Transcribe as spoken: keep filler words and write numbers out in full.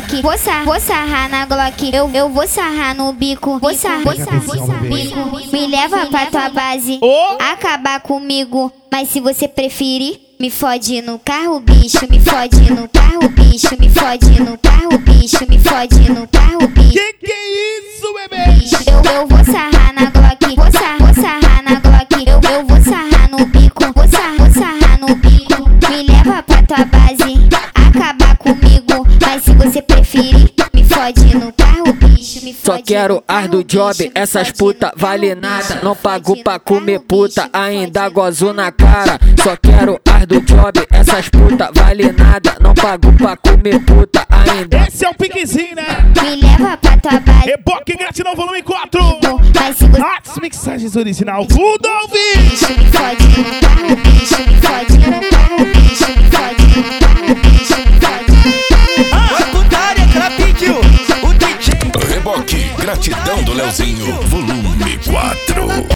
Glock, vou, sar, vou sarrar na Glock. Eu, eu vou sarrar no bico, vou sarrar, vou sarrar, vou sarrar no bico. Me leva pra tua base, oh. acabar comigo. Mas se você preferir, me fode no carro, bicho. Me fode no carro, bicho. Me fode no carro, bicho. Me fode no carro, bicho. Que que é isso, bebê? Eu, eu vou sarrar na Glock, vou sarrar, vou sarrar na Glock. Eu, eu vou sarrar no bico, vou sarrar, vou sarrar no bico. Me leva pra tua base, acabar comigo. Mas se você preferir, me fode no carro, bicho. Me Só fode quero no ar carro, do job, bicho. Me essas fode puta no vale carro, nada. bicho. Não Me pago fode pra no comer carro, puta, bicho. Me ainda fode gozo no na carro, cara. Só quero ar do job, essas puta vale nada. Não pago pra comer puta, ainda. Esse é o piquezinho, né? Me leva pra tua base. Reboque Gratidão Volume quatro. Mas se você Arts Mixagens Original. Tudo ao vivo. bicho, me fode no carro, bicho. Me fode no carro, bicho. Me fode no carro, bicho. Me fode. Ah, putaria que ela pediu. O D J Reboque Gratidão do Leozinho, volume quatro.